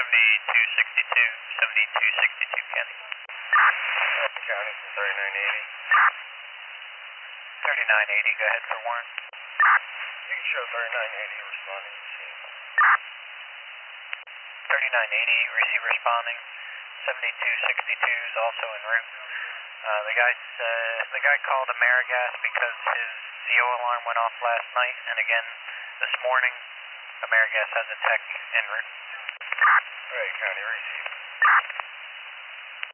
7262, County. County, 3980. 3980, go ahead for Warren. You can show 3980 responding to the scene. 3980, receive responding. 7262 is also en route. The guy called Amerigas because his CO alarm went off last night, and again this morning, Amerigas has a tech en route. Right, County, receive.